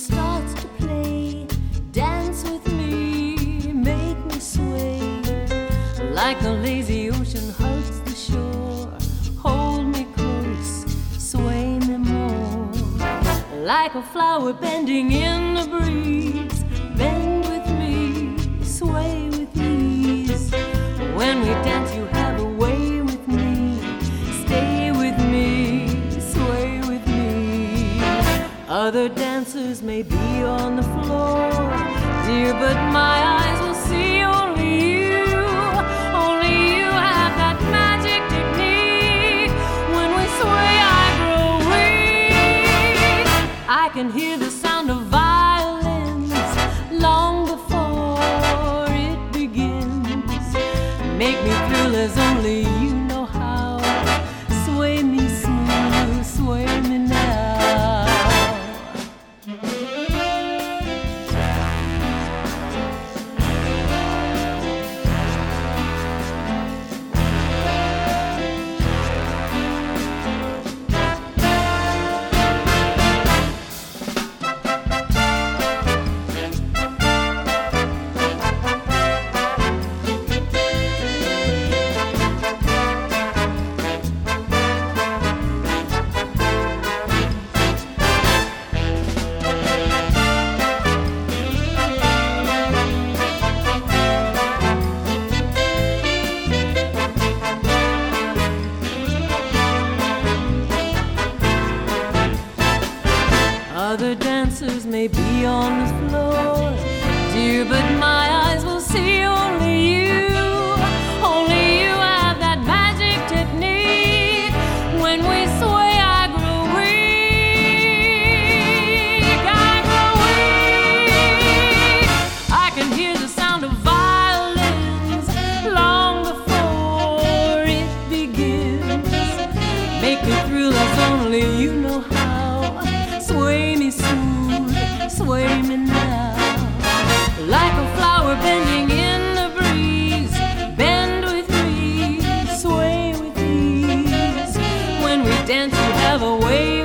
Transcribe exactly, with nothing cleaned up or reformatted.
starts to play. Dance with me, make me sway. Like the lazy ocean hugs the shore. Hold me close, sway me more. Like a flower bending in the breeze. Bend with me, sway with ease. When we dance you have a way with me. Stay with me, sway with me. Other dancers may be on the floor, dear, but my eyes will see only you. Only you have that magic technique. When we sway I grow weak. I can hear the sound of violins long before it begins. Make me thrill as only you know how. Sway me smooth, sway me now. Other dancers may be on the floor, dear, but my eyes will see only you. Only you have that magic technique. When we sway I grow weak. I grow weak. I can hear the sound of violins long before it begins. Make me thrill as only you know how. Sway me smooth, sway me now. Like a flower bending in the breeze. Bend with me, sway with ease. When we dance you have a way